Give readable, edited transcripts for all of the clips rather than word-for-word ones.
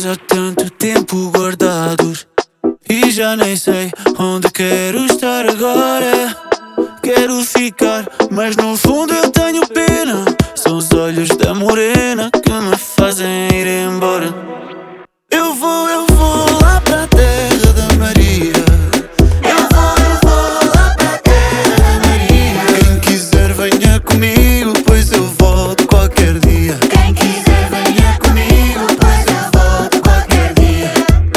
sonhos há tanto tempo guardados e já nem sei onde quero estar agora. Quero ficar, mas no fundo eu tenho pena. São os olhos da morena que me fazem ir embora. Eu vou lá para a terra da Maria. Eu vou lá para a terra da Maria. Quem quiser venha comigo, pois eu volto qualquer dia. Quem quiser venha comigo, pois eu volto qualquer dia.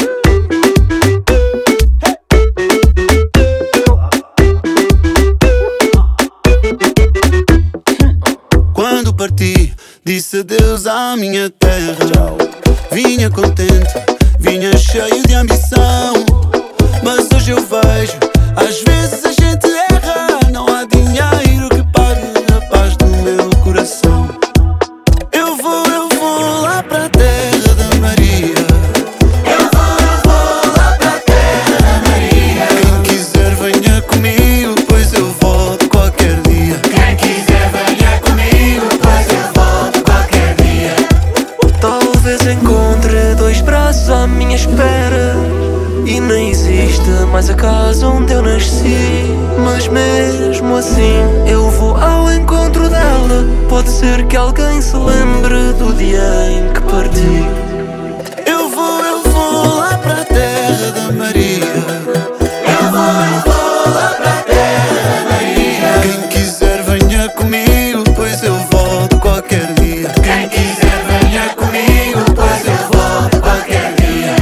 Quando parti, disse adeus à minha terra. Vinha contente, vinha cheio de ambição. Mas hoje eu vejo, às vezes a gente erra. Não há dinheiro que pague a paz do meu coração. Eu vou lá para a terra da Maria. Eu vou lá para a terra da Maria. Quem quiser venha comigo, pois eu volto qualquer dia. Quem quiser venha comigo, pois eu volto qualquer dia. Talvez encontre dois braços à minha espera e nem existe mais a casa onde eu nasci. Mas mesmo assim eu vou ao encontro dela. Pode ser que alguém se lembre do dia em que parti. Eu vou lá para a terra da Maria. Eu vou lá para a terra da Maria. Quem quiser venha comigo, pois eu volto qualquer dia. Quem quiser venha comigo, pois eu volto qualquer dia.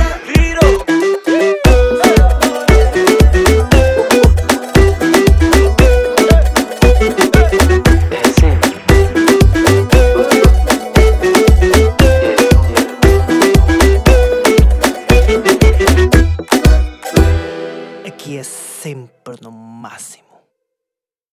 Aqui é sempre no máximo.